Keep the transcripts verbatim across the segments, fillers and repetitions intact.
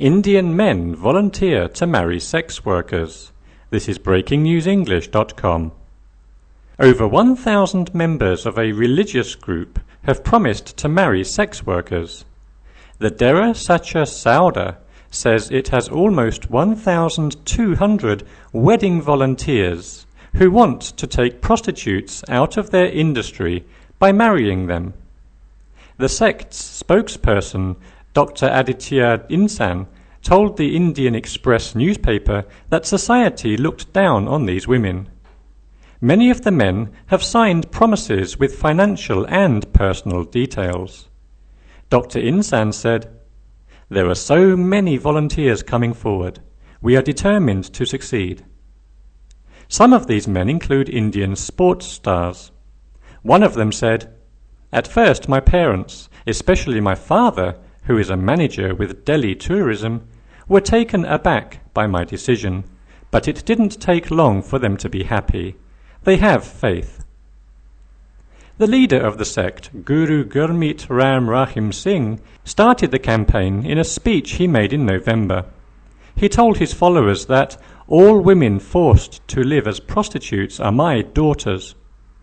Indian men volunteer to marry sex workers. This is breaking news english dot com. Over one thousand members of a religious group have promised to marry sex workers. The Dera Sacha Sauda says it has almost one thousand two hundred wedding volunteers who want to take prostitutes out of their industry by marrying them. The sect's spokesperson, Doctor Aditya Insan, told the Indian Express newspaper that society looked down on these women. Many of the men have signed promises with financial and personal details. Doctor Insan said, "There are so many volunteers coming forward. We are determined to succeed." Some of these men include Indian sports stars. One of them said, "At first my parents, especially my father, who is a manager with Delhi Tourism, were taken aback by my decision, but it didn't take long for them to be happy. They have faith." The leader of the sect, Guru Gurmeet Ram Rahim Singh, started the campaign in a speech he made in November. He told his followers that all women forced to live as prostitutes are my daughters.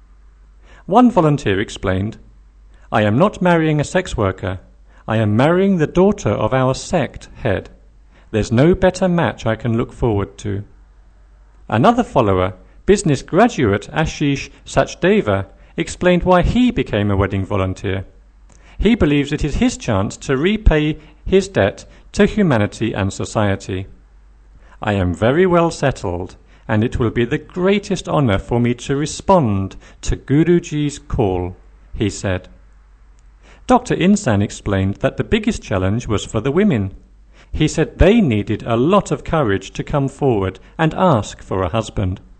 One volunteer explained, "I am not marrying a sex worker. I am marrying the daughter of our sect head. There's no better match I can look forward to." Another follower, business graduate Ashish Sachdeva, explained why he became a wedding volunteer. He believes it is his chance to repay his debt to humanity and society. "I am very well settled, and it will be the greatest honor for me to respond to Guruji's call," he said. Doctor Insan explained that the biggest challenge was for the women. He said they needed a lot of courage to come forward and ask for a husband.